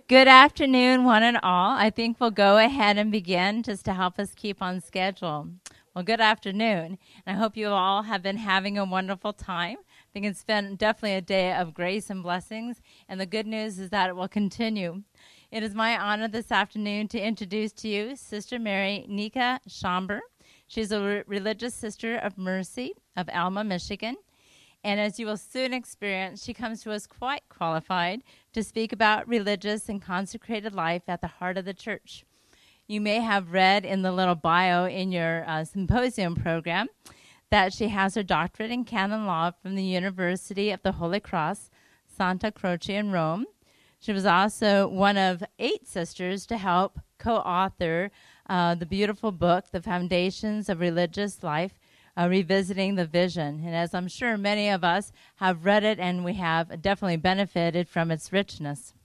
Good afternoon, one and all. I think we'll go ahead and begin just to help us keep on schedule. Well, good afternoon. And I hope you all have been having a wonderful time. I think it's been definitely a day of grace and blessings. And the good news is that it will continue. It is my honor this afternoon to introduce to you Sister Mary Nika Schomber. She's a religious sister of Mercy of Alma, Michigan. And as you will soon experience, she comes to us quite qualified to speak about religious and consecrated life at the heart of the church. You may have read in the little bio in your symposium program that she has her doctorate in canon law from the University of the Holy Cross, Santa Croce in Rome. She was also one of 8 sisters to help co-author the beautiful book, The Foundations of Religious Life, Revisiting the Vision. And as I'm sure many of us have read it, and we have definitely benefited from its richness.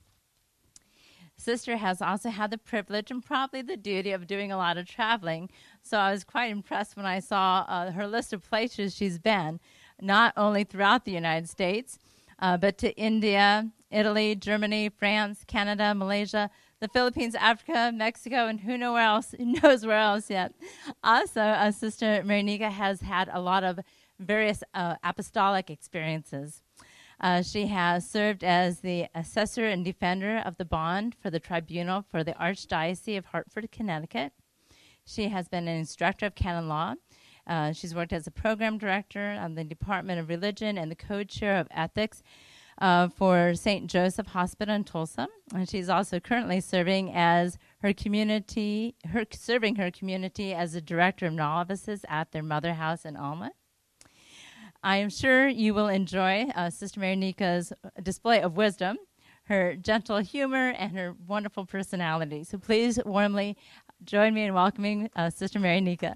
Sister has also had the privilege and probably the duty of doing a lot of traveling. So I was quite impressed when I saw her list of places she's been, not only throughout the United States, but to India, Italy, Germany, France, Canada, Malaysia, the Philippines, Africa, Mexico, and who knows where else yet. Also, Sister Mary Nika has had a lot of various apostolic experiences. She has served as the assessor and defender of the bond for the tribunal for the Archdiocese of Hartford, Connecticut. She has been an instructor of canon law. She's worked as a program director on the Department of Religion and the co-chair of ethics for St. Joseph Hospital in Tulsa, and she's also currently serving as her community as the director of novices at their mother house in Alma. I am sure you will enjoy Sister Mary Nika's display of wisdom, her gentle humor, and her wonderful personality. So please warmly join me in welcoming Sister Mary Nika.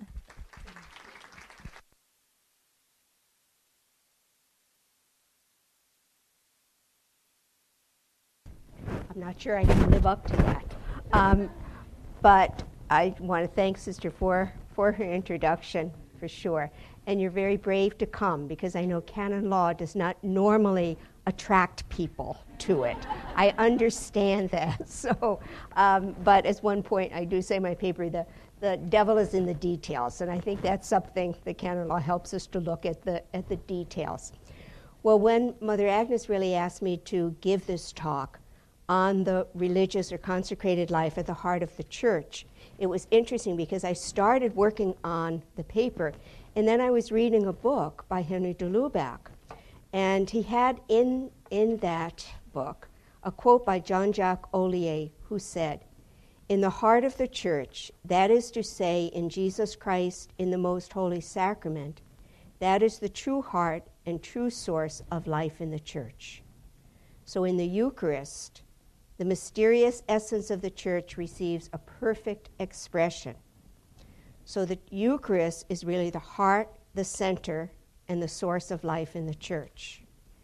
I'm not sure I can live up to that. But I want to thank Sister for her introduction, for sure. And you're very brave to come, because I know canon law does not normally attract people to it. I understand that. So, but at one point I do say in my paper, the devil is in the details. And I think that's something that canon law helps us to look at the details. Well, when Mother Agnes really asked me to give this talk on the religious or consecrated life at the heart of the church, it was interesting because I started working on the paper, and then I was reading a book by Henry de Lubac, and he had in that book a quote by Jean-Jacques Ollier, who said, "In the heart of the church, that is to say, in Jesus Christ in the most holy sacrament, that is the true heart and true source of life in the church." So in the Eucharist, the mysterious essence of the church receives a perfect expression. So the Eucharist is really the heart, the center, and the source of life in the church.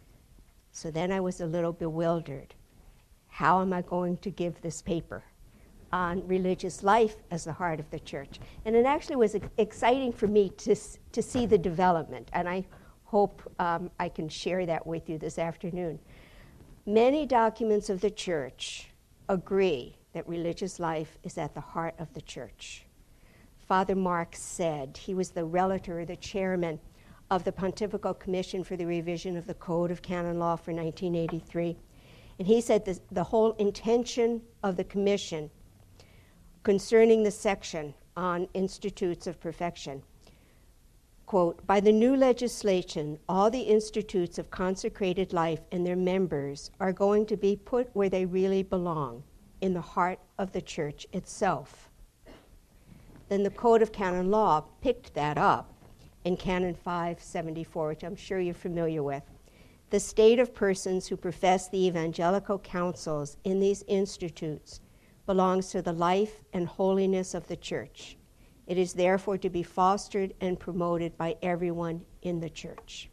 So then I was a little bewildered. How am I going to give this paper on religious life as the heart of the church? And it actually was exciting for me to see the development, and I hope I can share that with you this afternoon. Many documents of the church agree that religious life is at the heart of the church. Father Mark said, he was the relator, the chairman of the Pontifical Commission for the Revision of the Code of Canon Law for 1983, and he said the whole intention of the commission concerning the section on institutes of perfection, quote, "By the new legislation, all the institutes of consecrated life and their members are going to be put where they really belong, in the heart of the church itself." Then the Code of Canon Law picked that up in Canon 574, which I'm sure you're familiar with. "The state of persons who profess the evangelical counsels in these institutes belongs to the life and holiness of the church. It is therefore to be fostered and promoted by everyone in the church."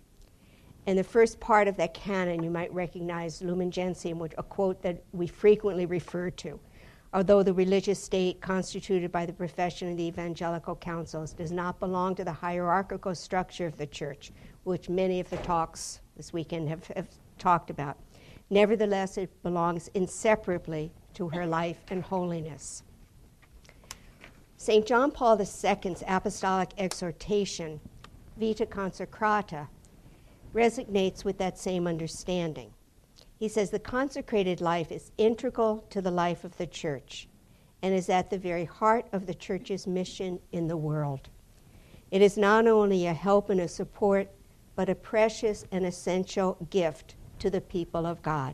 And the first part of that canon you might recognize, Lumen Gentium, which a quote that we frequently refer to. "Although the religious state constituted by the profession of the evangelical councils does not belong to the hierarchical structure of the church," which many of the talks this weekend have talked about, Nevertheless, it belongs inseparably to her life and holiness. St. John Paul II's apostolic exhortation, Vita Consecrata, resonates with that same understanding. He says the consecrated life is integral to the life of the church and is at the very heart of the church's mission in the world. It is not only a help and a support, but a precious and essential gift to the people of God.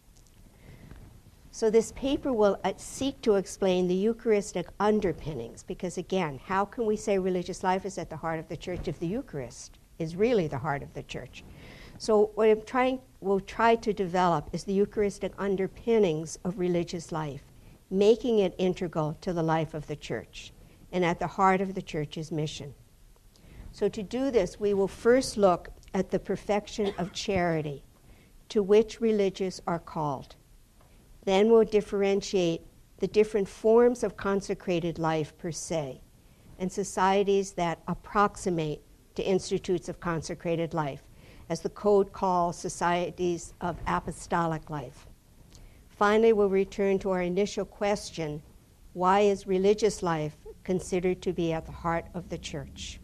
So this paper will seek to explain the Eucharistic underpinnings, because again, how can we say religious life is at the heart of the church if the Eucharist is really the heart of the church? So what we'll try to develop is the Eucharistic underpinnings of religious life, making it integral to the life of the church and at the heart of the church's mission. So to do this, we will first look at the perfection of charity, to which religious are called. Then we'll differentiate the different forms of consecrated life per se, and societies that approximate to institutes of consecrated life, as the Code calls societies of apostolic life. Finally, we'll return to our initial question, why is religious life considered to be at the heart of the church?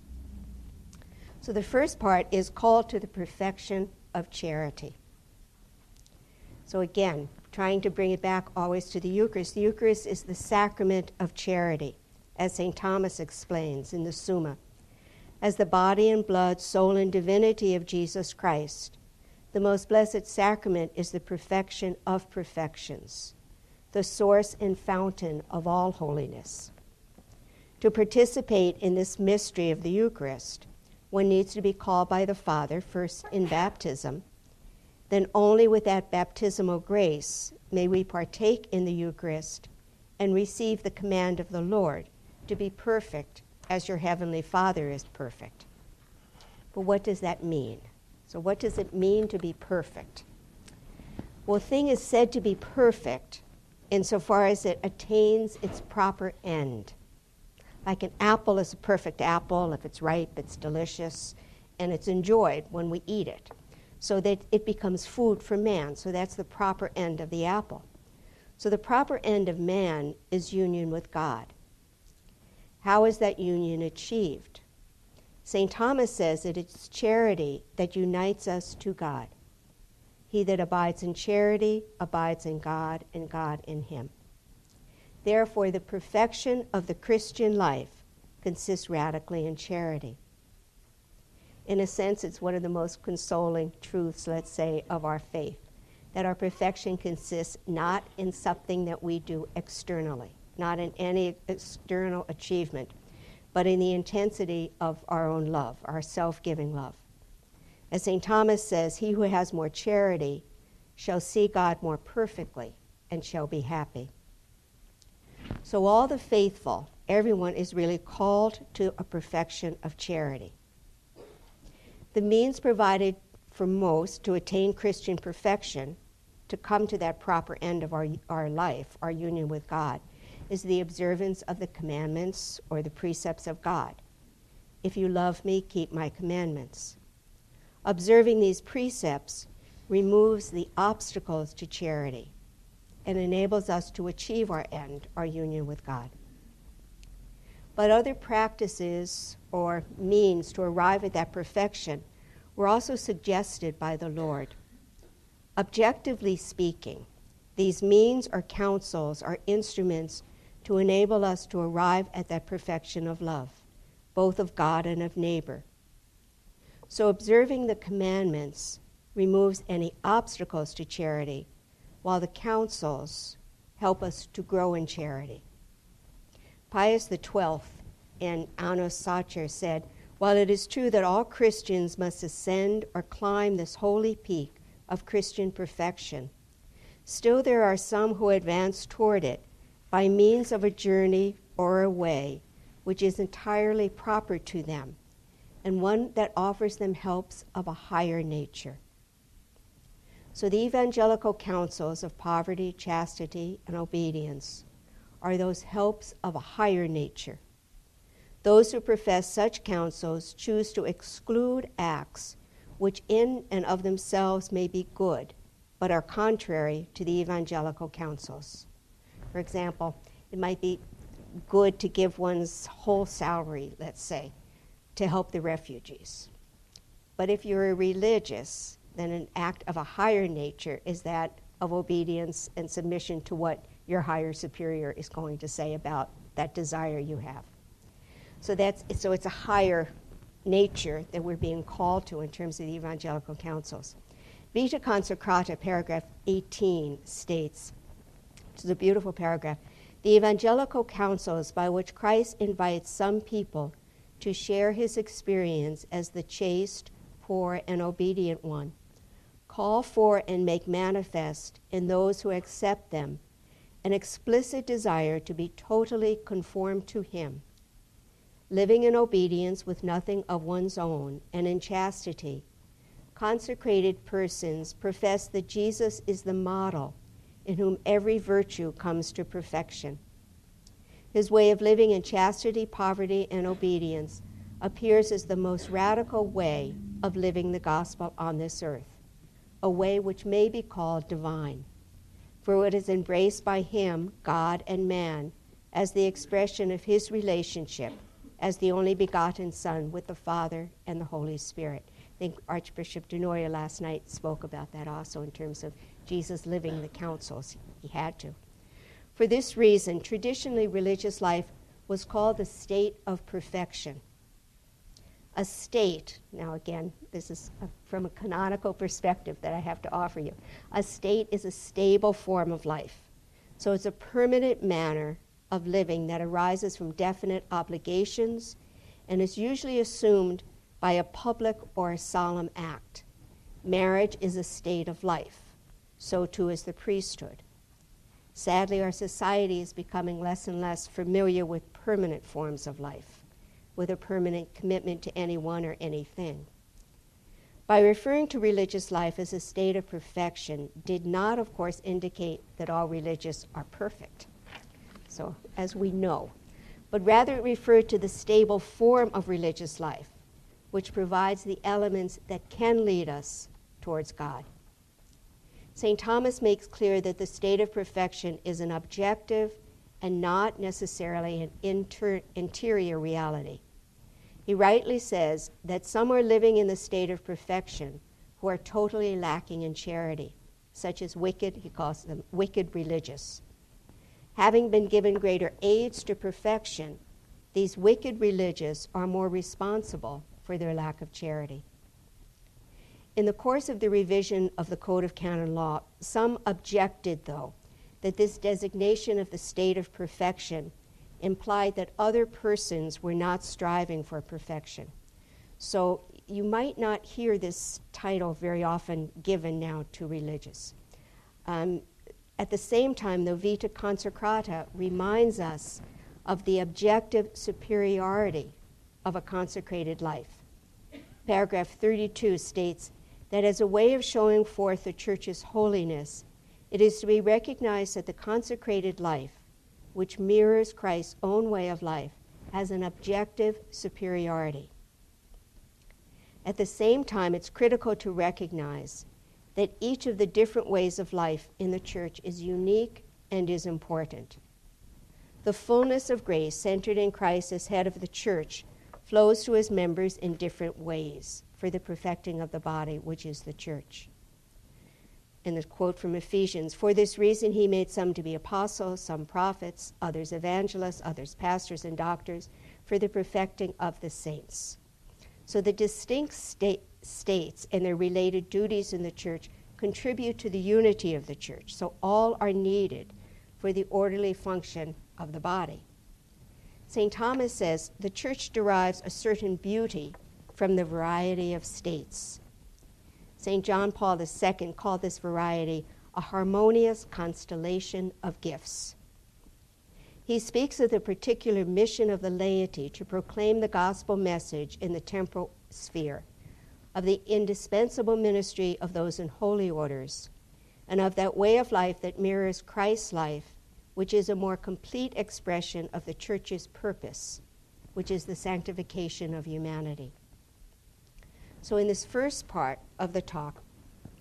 So the first part is called to the perfection of charity. So again, trying to bring it back always to the Eucharist. The Eucharist is the sacrament of charity, as St. Thomas explains in the Summa. As the body and blood, soul and divinity of Jesus Christ, the most blessed sacrament is the perfection of perfections, the source and fountain of all holiness. To participate in this mystery of the Eucharist, one needs to be called by the Father, first in baptism. Then only with that baptismal grace may we partake in the Eucharist and receive the command of the Lord to be perfect as your heavenly Father is perfect. But what does that mean? So what does it mean to be perfect? Well, a thing is said to be perfect insofar as it attains its proper end. Like an apple is a perfect apple. If it's ripe, it's delicious, and it's enjoyed when we eat it, so that it becomes food for man. So that's the proper end of the apple. So the proper end of man is union with God. How is that union achieved? St. Thomas says that it's charity that unites us to God. He that abides in charity abides in God, and God in him. Therefore, the perfection of the Christian life consists radically in charity. In a sense, it's one of the most consoling truths, let's say, of our faith, that our perfection consists not in something that we do externally, not in any external achievement, but in the intensity of our own love, our self-giving love. As St. Thomas says, he who has more charity shall see God more perfectly and shall be happy. So all the faithful, everyone is really called to a perfection of charity. The means provided for most to attain Christian perfection, to come to that proper end of our life, our union with God, is the observance of the commandments or the precepts of God. If you love me, keep my commandments. Observing these precepts removes the obstacles to charity and enables us to achieve our end, our union with God. But other practices or means to arrive at that perfection were also suggested by the Lord. Objectively speaking, these means or counsels are instruments to enable us to arrive at that perfection of love, both of God and of neighbor. So observing the commandments removes any obstacles to charity, while the counsels help us to grow in charity. Pius XII in Annus Sacer said, while it is true that all Christians must ascend or climb this holy peak of Christian perfection, still there are some who advance toward it by means of a journey or a way which is entirely proper to them, and one that offers them helps of a higher nature. So the evangelical counsels of poverty, chastity, and obedience are those helps of a higher nature. Those who profess such counsels choose to exclude acts which in and of themselves may be good, but are contrary to the evangelical counsels. For example, it might be good to give one's whole salary, let's say, to help the refugees. But if you're a religious, then an act of a higher nature is that of obedience and submission to what your higher superior is going to say about that desire you have. So it's a higher nature that we're being called to in terms of the evangelical counsels. Vita Consecrata, paragraph 18, states, which is a beautiful paragraph, the evangelical counsels by which Christ invites some people to share his experience as the chaste, poor, and obedient one, call for and make manifest in those who accept them an explicit desire to be totally conformed to him, living in obedience with nothing of one's own and in chastity. Consecrated persons profess that Jesus is the model in whom every virtue comes to perfection. His way of living in chastity, poverty, and obedience appears as the most radical way of living the gospel on this earth, a way which may be called divine, for it is embraced by him, God and man, as the expression of his relationship as the only begotten Son with the Father and the Holy Spirit. I think Archbishop Denoya last night spoke about that also in terms of Jesus living the counsels. He had to. For this reason, traditionally religious life was called a state of perfection. A state, now again, this is from a canonical perspective that I have to offer you. A state is a stable form of life. So it's a permanent manner of living that arises from definite obligations and is usually assumed by a public or a solemn act. Marriage is a state of life. So too is the priesthood. Sadly, our society is becoming less and less familiar with permanent forms of life, with a permanent commitment to anyone or anything. By referring to religious life as a state of perfection did not, of course, indicate that all religious are perfect, so as we know, but rather it referred to the stable form of religious life, which provides the elements that can lead us towards God. St. Thomas makes clear that the state of perfection is an objective and not necessarily an interior reality. He rightly says that some are living in the state of perfection who are totally lacking in charity, such as wicked, he calls them wicked religious. Having been given greater aids to perfection, these wicked religious are more responsible for their lack of charity. In the course of the revision of the Code of Canon Law, some objected, though, that this designation of the state of perfection implied that other persons were not striving for perfection. So you might not hear this title very often given now to religious. At the same time, though, Vita Consecrata reminds us of the objective superiority of a consecrated life. Paragraph 32 states that as a way of showing forth the Church's holiness, it is to be recognized that the consecrated life, which mirrors Christ's own way of life, has an objective superiority. At the same time, it's critical to recognize that each of the different ways of life in the Church is unique and is important. The fullness of grace centered in Christ as head of the Church flows to his members in different ways for the perfecting of the body, which is the Church. And the quote from Ephesians, for this reason he made some to be apostles, some prophets, others evangelists, others pastors and doctors, for the perfecting of the saints. So the distinct states and their related duties in the Church contribute to the unity of the Church. So all are needed for the orderly function of the body. St. Thomas says the Church derives a certain beauty from the variety of states. St. John Paul II called this variety a harmonious constellation of gifts. He speaks of the particular mission of the laity to proclaim the gospel message in the temporal sphere, of the indispensable ministry of those in holy orders, and of that way of life that mirrors Christ's life, which is a more complete expression of the Church's purpose, which is the sanctification of humanity. So in this first part of the talk,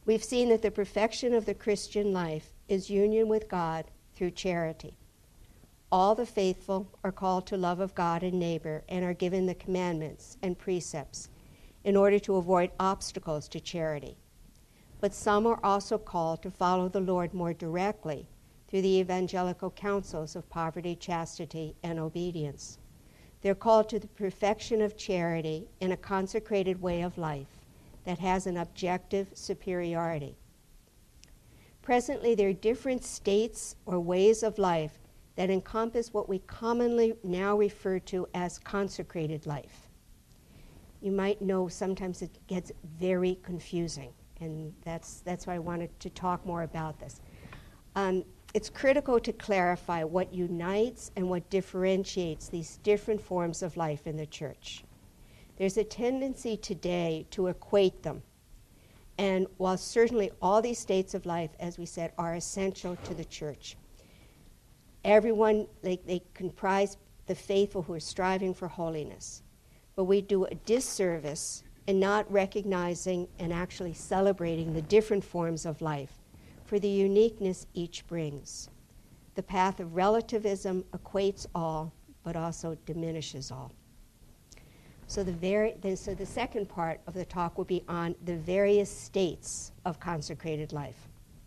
we've seen that the perfection of the Christian life is union with God through charity. All the faithful are called to love of God and neighbor and are given the commandments and precepts in order to avoid obstacles to charity. But some are also called to follow the Lord more directly through the evangelical counsels of poverty, chastity, and obedience. They're called to the perfection of charity in a consecrated way of life that has an objective superiority. Presently, there are different states or ways of life that encompass what we commonly now refer to as consecrated life. You might know sometimes it gets very confusing, and that's why I wanted to talk more about this. It's critical to clarify what unites and what differentiates these different forms of life in the church. There's a tendency today to equate them. And while certainly all these states of life, as we said, are essential to the church, everyone, they comprise the faithful who are striving for holiness. But we do a disservice in not recognizing and actually celebrating the different forms of life for the uniqueness each brings. The path of relativism equates all, but also diminishes all. So the second part of the talk will be on the various states of consecrated life.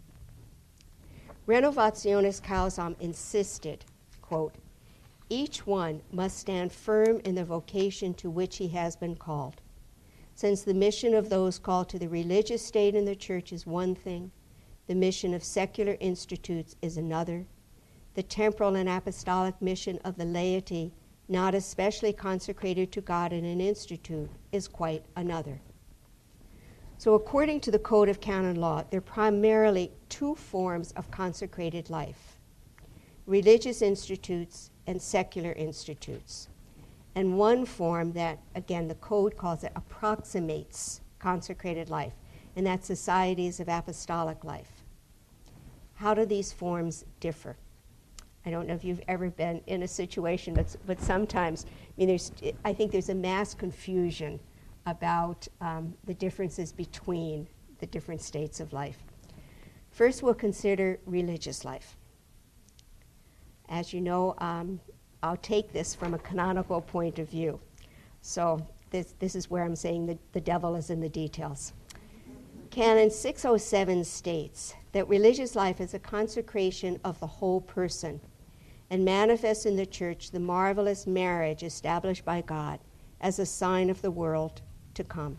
Renovationis Causam insisted, quote, each one must stand firm in the vocation to which he has been called. Since the mission of those called to the religious state in the church is one thing, the mission of secular institutes is another. The temporal and apostolic mission of the laity, not especially consecrated to God in an institute, is quite another. So according to the Code of Canon Law, there are primarily two forms of consecrated life: religious institutes and secular institutes. And one form that, again, the Code calls it approximates consecrated life, and that's societies of apostolic life. How do these forms differ? I don't know if you've ever been in a situation, but sometimes, I think there's a mass confusion about the differences between the different states of life. First, we'll consider religious life. As you know, I'll take this from a canonical point of view. So this is where I'm saying the devil is in the details. Canon 607 states that religious life is a consecration of the whole person and manifests in the church the marvelous marriage established by God as a sign of the world to come.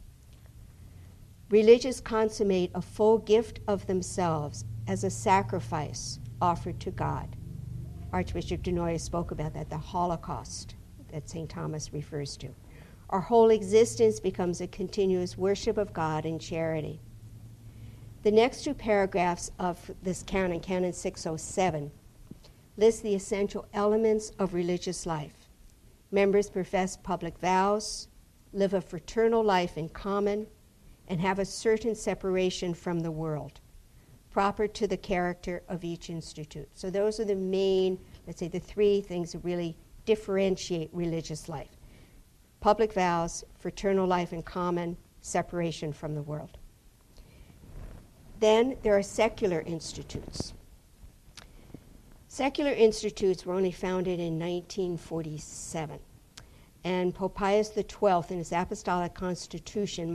Religious consummate a full gift of themselves as a sacrifice offered to God. Archbishop Dunoyer spoke about that, the Holocaust that St. Thomas refers to. Our whole existence becomes a continuous worship of God in charity. The next two paragraphs of this canon, Canon 607, list the essential elements of religious life. Members profess public vows, live a fraternal life in common, and have a certain separation from the world, proper to the character of each institute. So those are the main, let's say, the three things that really differentiate religious life: public vows, fraternal life in common, separation from the world. Then there are secular institutes. Secular institutes were only founded in 1947. And Pope Pius XII, in his apostolic constitution,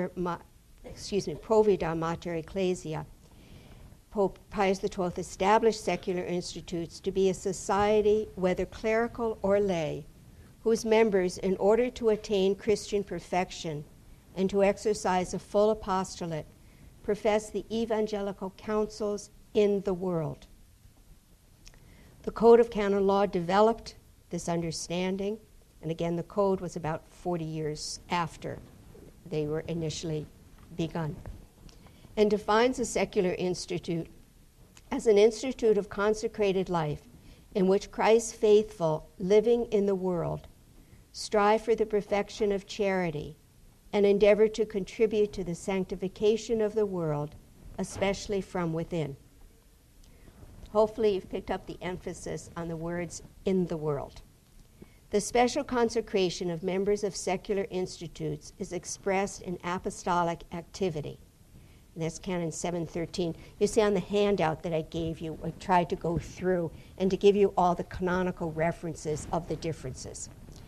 Provida Mater Ecclesia, Pope Pius XII established secular institutes to be a society, whether clerical or lay, whose members, in order to attain Christian perfection and to exercise a full apostolate, profess the evangelical counsels in the world. The Code of Canon Law developed this understanding, and again, the Code was about 40 years after they were initially begun, and defines a secular institute as an institute of consecrated life in which Christ's faithful, living in the world, strive for the perfection of charity and endeavor to contribute to the sanctification of the world, especially from within. Hopefully you've picked up the emphasis on the words "in the world." The special consecration of members of secular institutes is expressed in apostolic activity. and that's Canon 713. You see on the handout that I gave you, I tried to go through and to give you all the canonical references of the differences.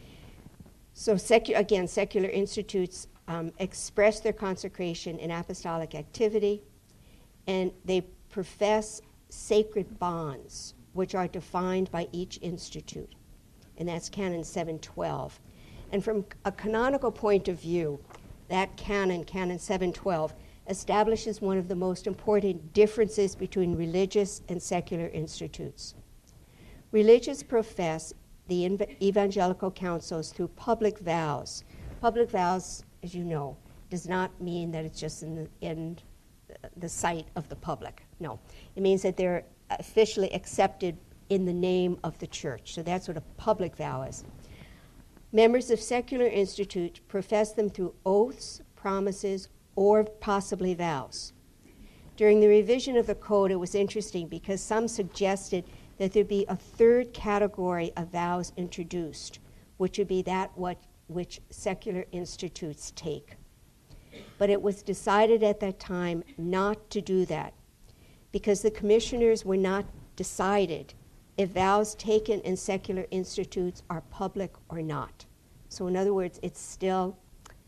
So secular institutes express their consecration in apostolic activity, and they profess sacred bonds, which are defined by each institute, and that's Canon 712. And from a canonical point of view, that canon, Canon 712, establishes one of the most important differences between religious and secular institutes. Religious profess the evangelical councils through public vows. Public vows, as you know, does not mean that it's just in the sight of the public. No, it means that they're officially accepted in the name of the church. So that's what a public vow is. Members of secular institutes profess them through oaths, promises, or possibly vows. During the revision of the code, it was interesting because some suggested that there be a third category of vows introduced, which would be which secular institutes take. But it was decided at that time not to do that because the commissioners were not decided if vows taken in secular institutes are public or not. So in other words, it still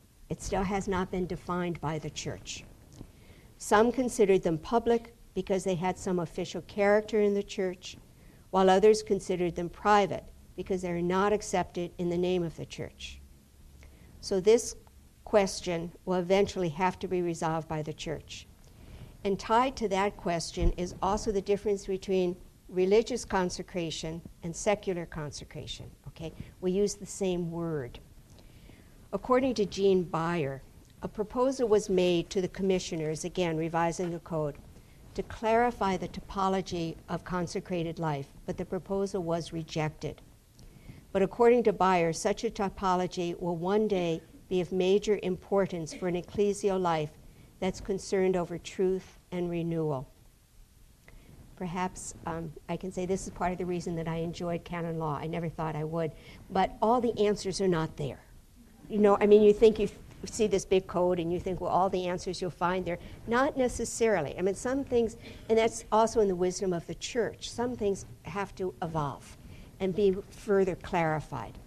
has not been defined by the church. Some considered them public because they had some official character in the church, while others considered them private because they are not accepted in the name of the church. So this question will eventually have to be resolved by the church. And tied to that question is also the difference between religious consecration and secular consecration. Okay, we use the same word. According to Jean Beyer, a proposal was made to the commissioners, again revising the code, to clarify the typology of consecrated life, but the proposal was rejected. But according to Beyer, such a typology will one day be of major importance for an ecclesial life that's concerned over truth and renewal. Perhaps I can say this is part of the reason that I enjoyed canon law. I never thought I would, but all the answers are not there. You know, I mean, you think you see this big code and you think, well, all the answers you'll find there. Not necessarily. I mean, some things, and that's also in the wisdom of the church, some things have to evolve and be further clarified.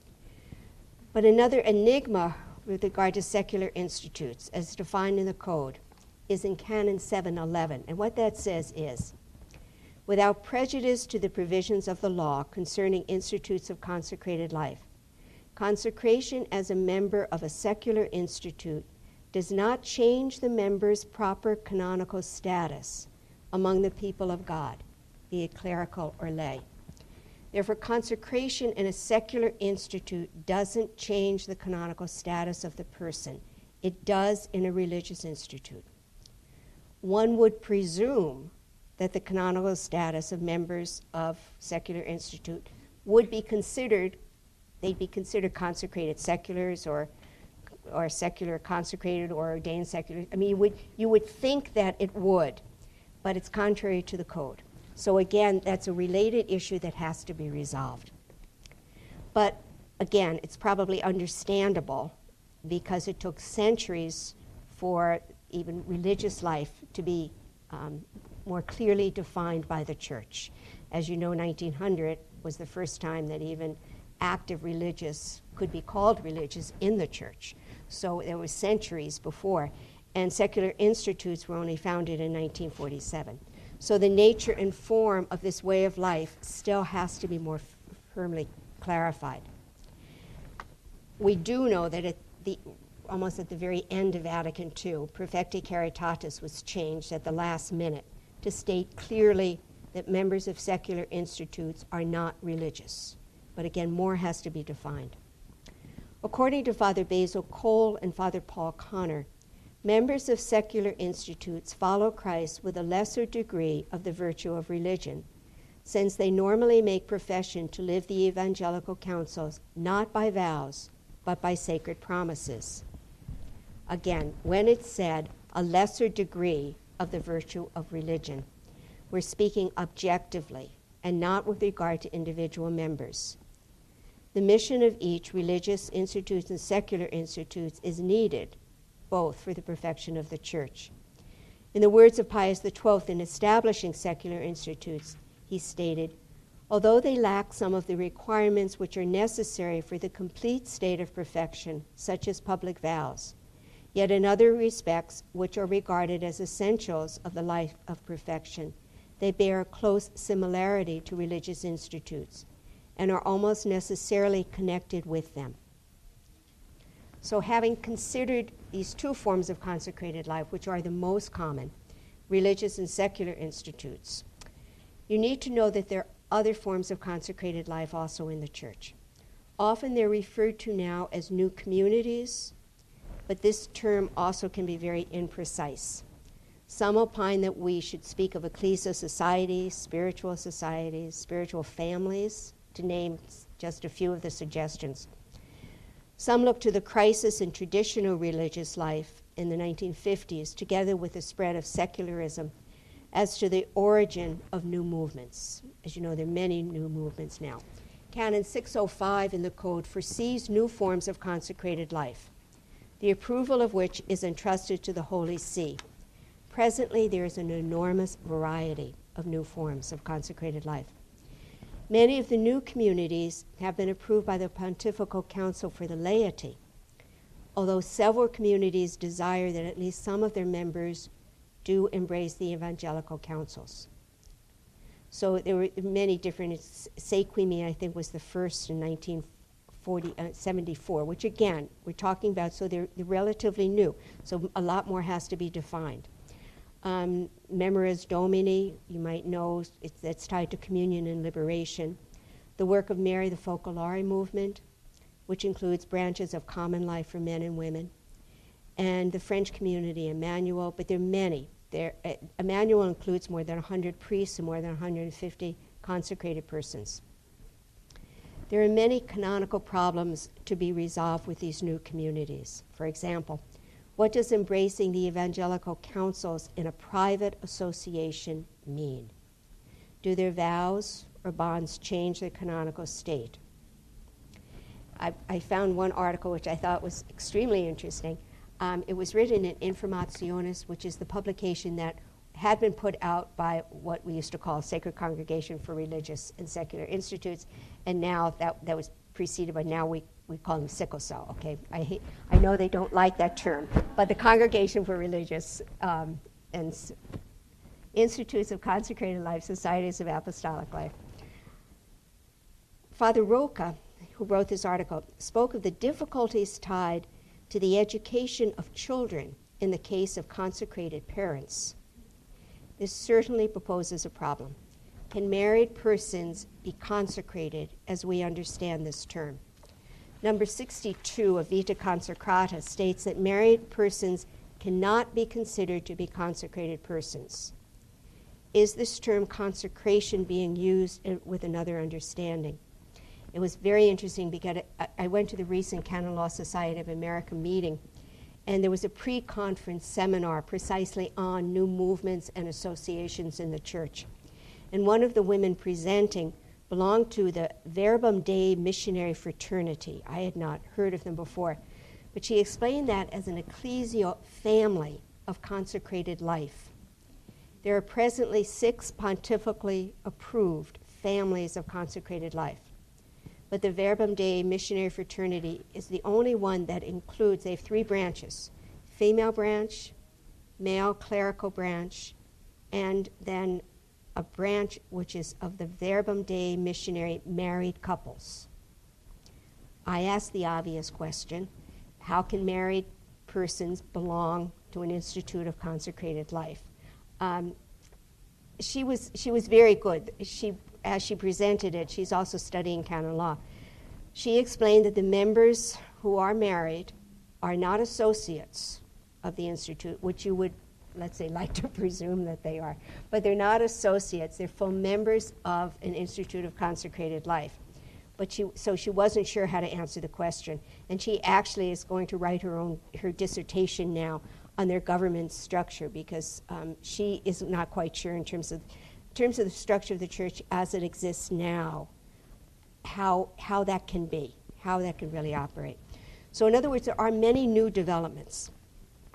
But another enigma with regard to secular institutes, as defined in the code, is in Canon 711. And what that says is, without prejudice to the provisions of the law concerning institutes of consecrated life, consecration as a member of a secular institute does not change the member's proper canonical status among the people of God, be it clerical or lay. Therefore, consecration in a secular institute doesn't change the canonical status of the person. It does in a religious institute. One would presume that the canonical status of members of secular institute would be considered, they'd be considered consecrated seculars or secular consecrated or ordained secular. I mean, you would think that it would, but it's contrary to the code. So again, that's a related issue that has to be resolved. But again, it's probably understandable because it took centuries for even religious life to be more clearly defined by the church. As you know, 1900 was the first time that even active religious could be called religious in the church. So there was centuries before, and secular institutes were only founded in 1947. So the nature and form of this way of life still has to be more firmly clarified. We do know that almost at the very end of Vatican II, Perfecti Caritatis was changed at the last minute to state clearly that members of secular institutes are not religious. But again, more has to be defined. According to Father Basil Cole and Father Paul Connor, members of secular institutes follow Christ with a lesser degree of the virtue of religion, since they normally make profession to live the evangelical counsels not by vows, but by sacred promises. Again, when it's said a lesser degree of the virtue of religion, we're speaking objectively and not with regard to individual members. The mission of each religious institutes and secular institutes is needed, both for the perfection of the church. In the words of Pius XII in establishing secular institutes, he stated, "Although they lack some of the requirements which are necessary for the complete state of perfection, such as public vows, yet in other respects which are regarded as essentials of the life of perfection, they bear a close similarity to religious institutes and are almost necessarily connected with them." So having considered these two forms of consecrated life, which are the most common, religious and secular institutes, you need to know that there are other forms of consecrated life also in the church. Often they're referred to now as new communities, but this term also can be very imprecise. Some opine that we should speak of ecclesial societies, spiritual families, to name just a few of the suggestions. Some look to the crisis in traditional religious life in the 1950s, together with the spread of secularism, as to the origin of new movements. As you know, there are many new movements now. Canon 605 in the Code foresees new forms of consecrated life, the approval of which is entrusted to the Holy See. Presently, there is an enormous variety of new forms of consecrated life. Many of the new communities have been approved by the Pontifical Council for the Laity, although several communities desire that at least some of their members do embrace the evangelical councils. So there were many different, Sequimi, I think, was the first in 1974, which again, we're talking about, so they're relatively new, so a lot more has to be defined. Memoris Domini, you might know, it's tied to communion and liberation. The work of Mary, the Focolare movement, which includes branches of common life for men and women. And the French community, Emmanuel, but there are many. Emmanuel includes more than 100 priests and more than 150 consecrated persons. There are many canonical problems to be resolved with these new communities. For example, what does embracing the evangelical councils in a private association mean? Do their vows or bonds change their canonical state? I found one article which I thought was extremely interesting. It was written in Informationes, which is the publication that had been put out by what we used to call Sacred Congregation for Religious and Secular Institutes, and now that was preceded by, now we call them SICOSO, okay? I know they don't like that term, but the Congregation for Religious and Institutes of Consecrated Life, Societies of Apostolic Life. Father Roca, who wrote this article, spoke of the difficulties tied to the education of children in the case of consecrated parents. This certainly proposes a problem. Can married persons be consecrated as we understand this term? Number 62 of Vita Consecrata states that married persons cannot be considered to be consecrated persons. Is this term consecration being used with another understanding? It was very interesting because I went to the recent Canon Law Society of America meeting, and there was a pre-conference seminar precisely on new movements and associations in the church. And one of the women presenting belonged to the Verbum Dei Missionary Fraternity. I had not heard of them before, but she explained that as an ecclesial family of consecrated life. There are presently 6 pontifically approved families of consecrated life. But the Verbum Dei Missionary Fraternity is the only one that includes, they have 3 branches, female branch, male clerical branch, and then a branch which is of the Verbum Dei Missionary married couples. I asked the obvious question, how can married persons belong to an institute of consecrated life? She was very good. As she presented it, she's also studying canon law. She explained that the members who are married are not associates of the institute, which you would, let's say, like to presume that they are. But they're not associates. They're full members of an institute of consecrated life. So she wasn't sure how to answer the question. And she actually is going to write her dissertation now on their government structure, because she is not quite sure in terms of the structure of the church as it exists now, how that can be, how that can really operate. So in other words, there are many new developments.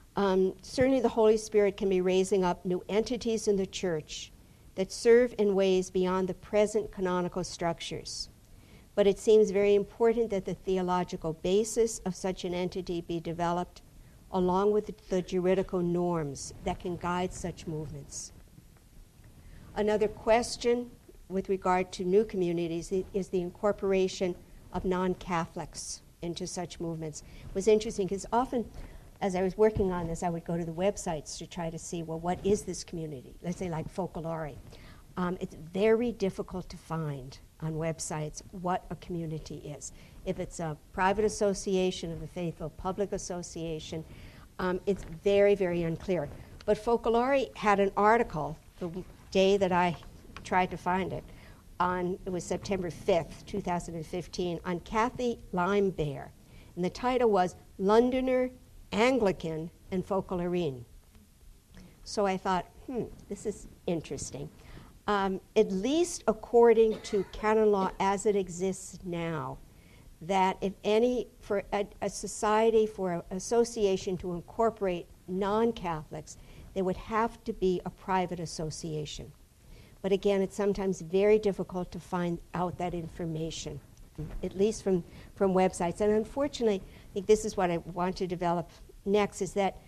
Certainly the Holy Spirit can be raising up new entities in the church that serve in ways beyond the present canonical structures. But it seems very important that the theological basis of such an entity be developed along with the juridical norms that can guide such movements. Another question with regard to new communities is the incorporation of non-Catholics into such movements. It was interesting because often as I was working on this, I would go to the websites to try to see, well, what is this community? Let's say like Focolare. It's very difficult to find on websites what a community is. If it's a private association of the faithful, public association, it's very, very unclear. But Focolare had an article the day that I tried to find it, it was September 5th, 2015, on Kathy Limebear. And the title was Londoner, Anglican, and Focolarine. So I thought, this is interesting. At least according to canon law as it exists now, that if any, for a society, for an association to incorporate non-Catholics, there would have to be a private association. But again, it's sometimes very difficult to find out that information, at least from websites. And unfortunately, I think this is what I want to develop next, is that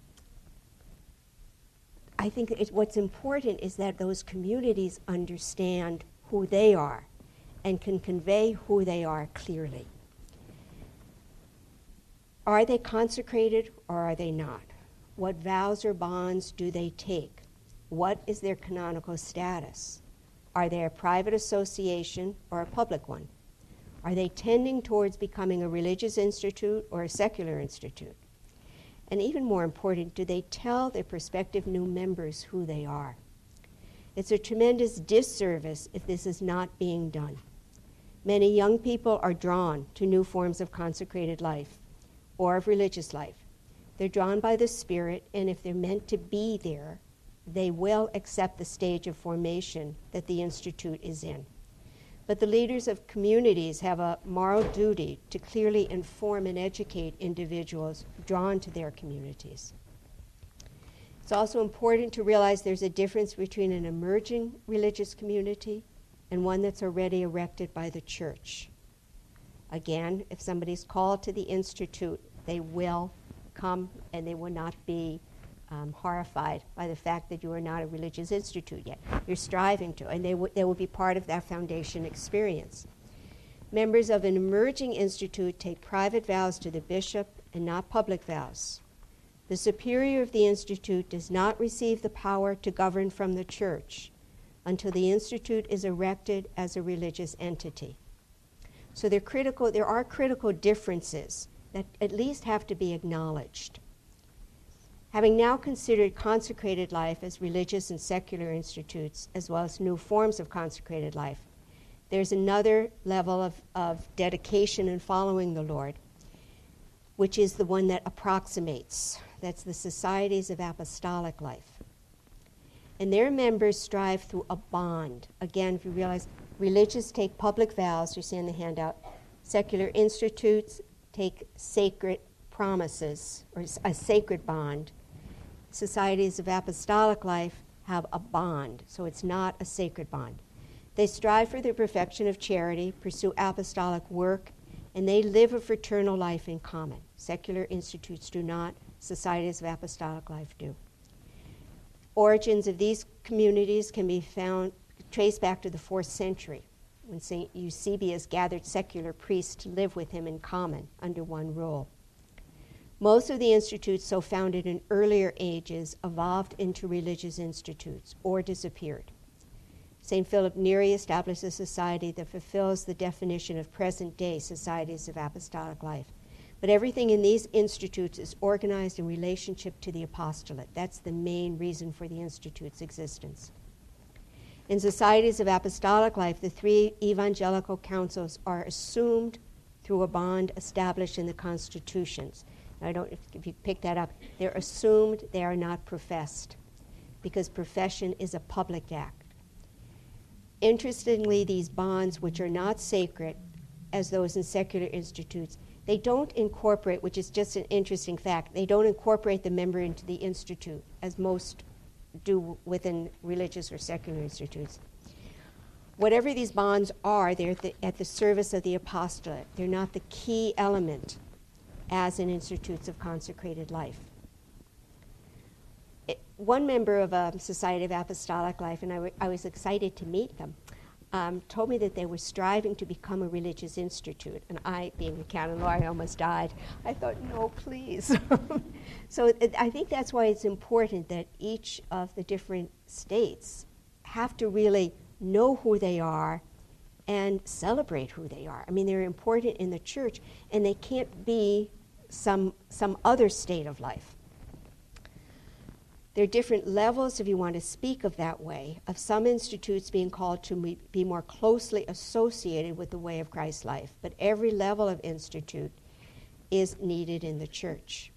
I think what's important is that those communities understand who they are and can convey who they are clearly. Are they consecrated or are they not? What vows or bonds do they take? What is their canonical status? Are they a private association or a public one? Are they tending towards becoming a religious institute or a secular institute? And even more important, do they tell their prospective new members who they are? It's a tremendous disservice if this is not being done. Many young people are drawn to new forms of consecrated life or of religious life. They're drawn by the Spirit, and if they're meant to be there, they will accept the stage of formation that the Institute is in. But the leaders of communities have a moral duty to clearly inform and educate individuals drawn to their communities. It's also important to realize there's a difference between an emerging religious community and one that's already erected by the church. Again, if somebody's called to the Institute, they will come and they will not be horrified by the fact that you are not a religious institute yet. You're striving to, and they will be part of that foundation experience. Members of an emerging institute take private vows to the bishop and not public vows. The superior of the institute does not receive the power to govern from the church until the institute is erected as a religious entity. So there are critical differences that at least have to be acknowledged. Having now considered consecrated life as religious and secular institutes, as well as new forms of consecrated life, there's another level of dedication and following the Lord, which is the one that approximates. That's the societies of apostolic life. And their members strive through a bond. Again, if you realize, religious take public vows, you see in the handout. Secular institutes take sacred promises, or a sacred bond. Societies of apostolic life have a bond, so it's not a sacred bond. They strive for the perfection of charity, pursue apostolic work, and they live a fraternal life in common. Secular institutes do not, societies of apostolic life do. Origins of these communities can be traced back to the 4th century, when St. Eusebius gathered secular priests to live with him in common under one rule. Most of the institutes so founded in earlier ages evolved into religious institutes or disappeared. St. Philip Neri established a society that fulfills the definition of present-day societies of apostolic life. But everything in these institutes is organized in relationship to the apostolate. That's the main reason for the institute's existence. In societies of apostolic life, the 3 evangelical councils are assumed through a bond established in the constitutions. I don't know if you pick that up. They're assumed, they are not professed, because profession is a public act. Interestingly, these bonds, which are not sacred, as those in secular institutes, they don't incorporate, which is just an interesting fact, they don't incorporate the member into the institute, as most do within religious or secular institutes. Whatever these bonds are, they're at the service of the apostolate. They're not the key element as in institutes of consecrated life. One member of a Society of Apostolic Life, and I was excited to meet them, told me that they were striving to become a religious institute. And I, being a canon lawyer, I almost died. I thought, no, please. So I think that's why it's important that each of the different states have to really know who they are and celebrate who they are. I mean, they're important in the church, and they can't be some other state of life. There are different levels, if you want to speak of that way, of some institutes being called to be more closely associated with the way of Christ's life. But every level of institute is needed in the church.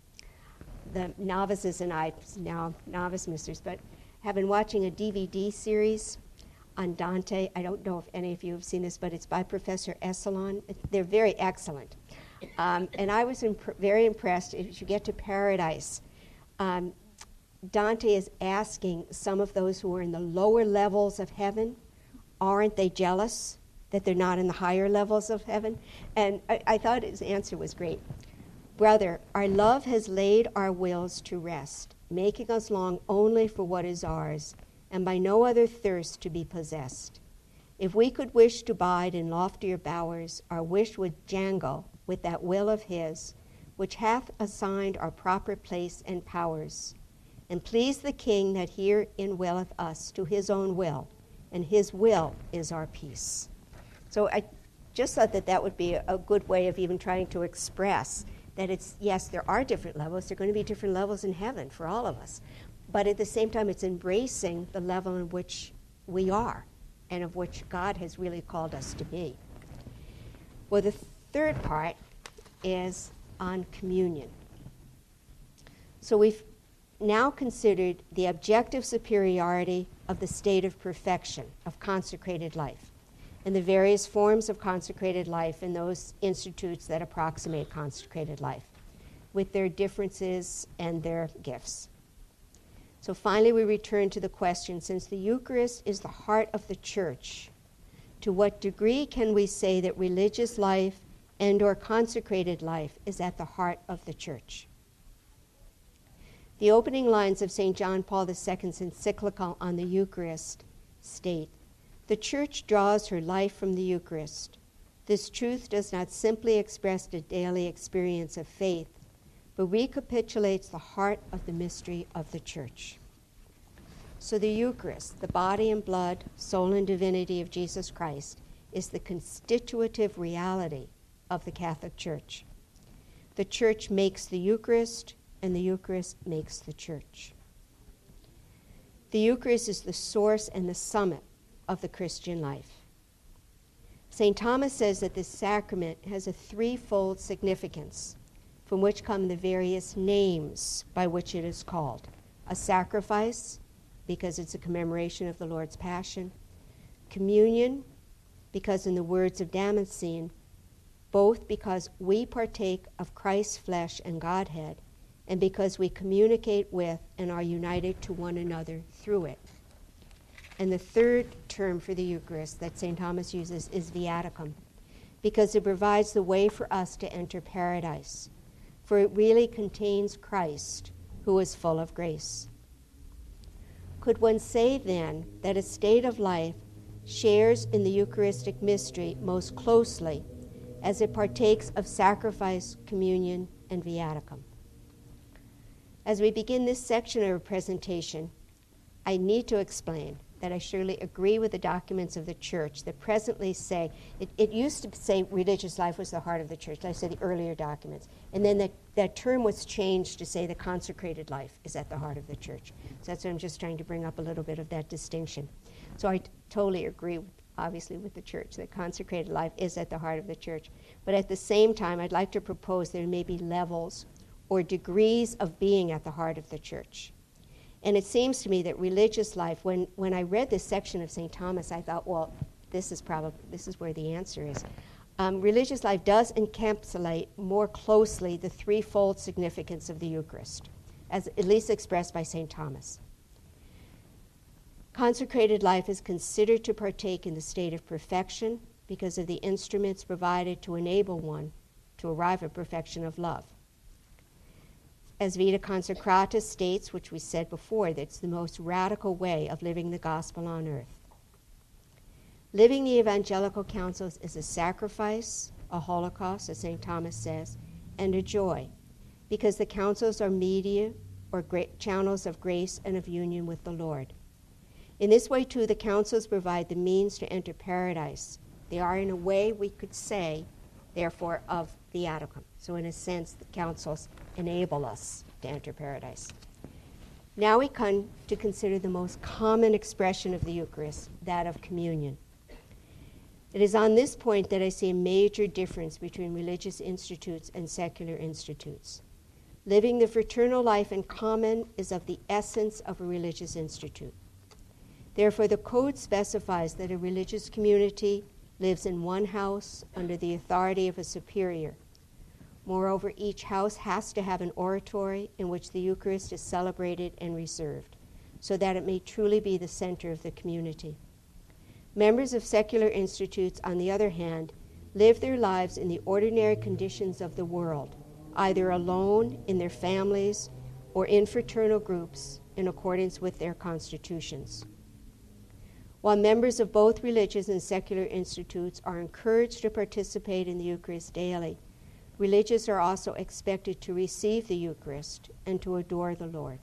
The novices and I, now novice misters, but have been watching a DVD series on Dante. I don't know if any of you have seen this, but it's by Professor Esselon. They're very excellent. And I was very impressed. If you get to Paradise, Dante is asking some of those who are in the lower levels of heaven, aren't they jealous that they're not in the higher levels of heaven? And I thought his answer was great. Brother, our love has laid our wills to rest, making us long only for what is ours, and by no other thirst to be possessed. If we could wish to bide in loftier bowers, our wish would jangle with that will of his, which hath assigned our proper place and powers, and please the King that herein willeth us to his own will, and his will is our peace. So I just thought that would be a good way of even trying to express that it's, yes, there are different levels. There are going to be different levels in heaven for all of us. But at the same time, it's embracing the level in which we are and of which God has really called us to be. Well, the third part is on communion. So we've now considered the objective superiority of the state of perfection of consecrated life and the various forms of consecrated life in those institutes that approximate consecrated life with their differences and their gifts. So finally we return to the question, since the Eucharist is the heart of the church, to what degree can we say that religious life and or consecrated life is at the heart of the church? The opening lines of St. John Paul II's encyclical on the Eucharist state, "The Church draws her life from the Eucharist. This truth does not simply express the daily experience of faith, but recapitulates the heart of the mystery of the Church." So the Eucharist, the body and blood, soul and divinity of Jesus Christ, is the constitutive reality of the Catholic Church. The Church makes the Eucharist, and the Eucharist makes the Church. The Eucharist is the source and the summit of the Christian life. St. Thomas says that this sacrament has a threefold significance, from which come the various names by which it is called. A sacrifice, because it's a commemoration of the Lord's Passion. Communion, because in the words of Damascene, both because we partake of Christ's flesh and Godhead, and because we communicate with and are united to one another through it. And the third term for the Eucharist that St. Thomas uses is viaticum, because it provides the way for us to enter paradise, for it really contains Christ, who is full of grace. Could one say then that a state of life shares in the Eucharistic mystery most closely as it partakes of sacrifice, communion, and viaticum? As we begin this section of our presentation, I need to explain that I surely agree with the documents of the Church that presently say, it used to say religious life was the heart of the Church, like I said, the earlier documents. And then that term was changed to say the consecrated life is at the heart of the Church. So that's what I'm just trying to bring up a little bit of that distinction. So I totally agree, obviously, with the Church that consecrated life is at the heart of the Church. But at the same time, I'd like to propose there may be levels or degrees of being at the heart of the Church. And it seems to me that religious life, when I read this section of St. Thomas, I thought, well, this is where the answer is. religious life does encapsulate more closely the threefold significance of the Eucharist, as at least expressed by St. Thomas. Consecrated life is considered to partake in the state of perfection because of the instruments provided to enable one to arrive at perfection of love. As Vita Consecrata states, which we said before, that it's the most radical way of living the gospel on earth. Living the evangelical counsels is a sacrifice, a holocaust, as St. Thomas says, and a joy, because the counsels are media or channels of grace and of union with the Lord. In this way, too, the counsels provide the means to enter paradise. They are, in a way, we could say, therefore, of viaticum. So in a sense, the counsels enable us to enter paradise. Now we come to consider the most common expression of the Eucharist, that of communion. It is on this point that I see a major difference between religious institutes and secular institutes. Living the fraternal life in common is of the essence of a religious institute. Therefore, the Code specifies that a religious community lives in one house under the authority of a superior. Moreover, each house has to have an oratory in which the Eucharist is celebrated and reserved, so that it may truly be the center of the community. Members of secular institutes, on the other hand, live their lives in the ordinary conditions of the world, either alone, in their families, or in fraternal groups in accordance with their constitutions. While members of both religious and secular institutes are encouraged to participate in the Eucharist daily, religious are also expected to receive the Eucharist and to adore the Lord.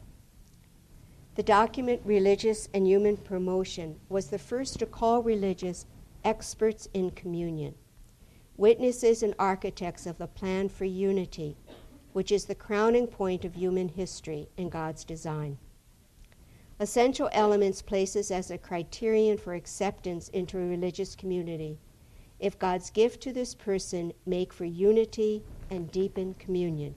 The document Religious and Human Promotion was the first to call religious experts in communion, witnesses and architects of the plan for unity, which is the crowning point of human history and God's design. Essential elements places as a criterion for acceptance into a religious community if God's gift to this person make for unity and deepen communion.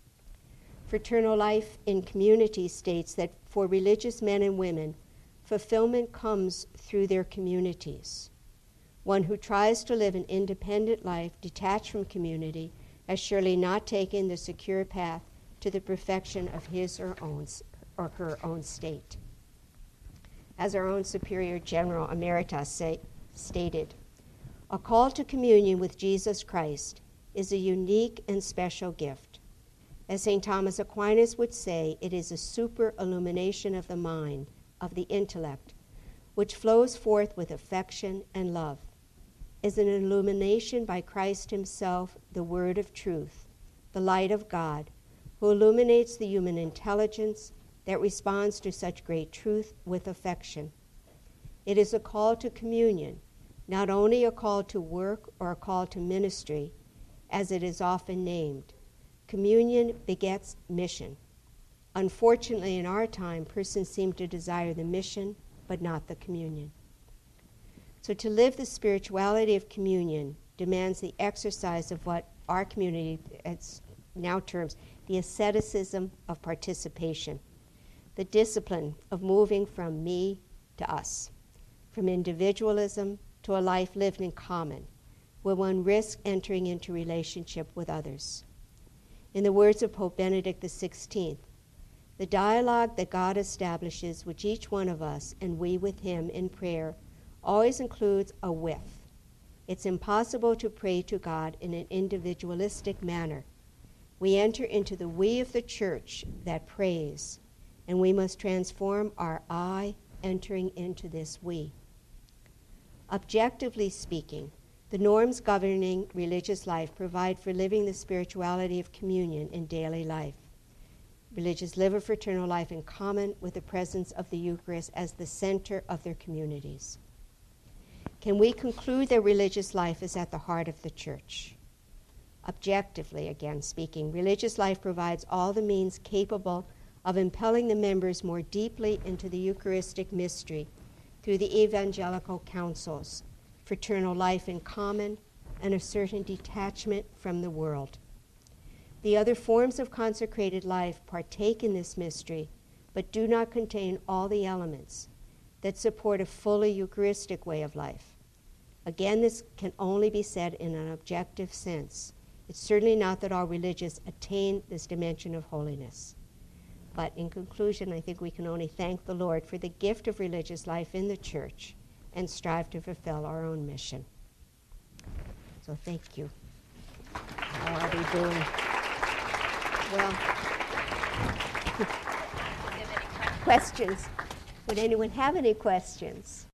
Fraternal life in community states that for religious men and women, fulfillment comes through their communities. One who tries to live an independent life detached from community has surely not taken the secure path to the perfection of his or her own state. As our own Superior General Emeritus stated, a call to communion with Jesus Christ is a unique and special gift. As St. Thomas Aquinas would say, it is a super-illumination of the mind, of the intellect, which flows forth with affection and love, is an illumination by Christ himself, the Word of truth, the light of God, who illuminates the human intelligence that responds to such great truth with affection. It is a call to communion, not only a call to work or a call to ministry, as it is often named. Communion begets mission. Unfortunately, in our time, persons seem to desire the mission, but not the communion. So to live the spirituality of communion demands the exercise of what our community now terms the asceticism of participation, the discipline of moving from me to us, from individualism to a life lived in common, where one risks entering into relationship with others. In the words of Pope Benedict XVI, the dialogue that God establishes with each one of us and we with him in prayer always includes a with. It's impossible to pray to God in an individualistic manner. We enter into the we of the church that prays, and we must transform our I entering into this we. Objectively speaking, the norms governing religious life provide for living the spirituality of communion in daily life. Religious live a fraternal life in common with the presence of the Eucharist as the center of their communities. Can we conclude that religious life is at the heart of the church? Objectively, again speaking, religious life provides all the means capable of impelling the members more deeply into the Eucharistic mystery through the evangelical counsels, fraternal life in common, and a certain detachment from the world. The other forms of consecrated life partake in this mystery, but do not contain all the elements that support a fully Eucharistic way of life. Again, this can only be said in an objective sense. It's certainly not that all religious attain this dimension of holiness. But in conclusion, I think we can only thank the Lord for the gift of religious life in the church and strive to fulfill our own mission. So thank you. How are we doing? Well, questions? Would anyone have any questions?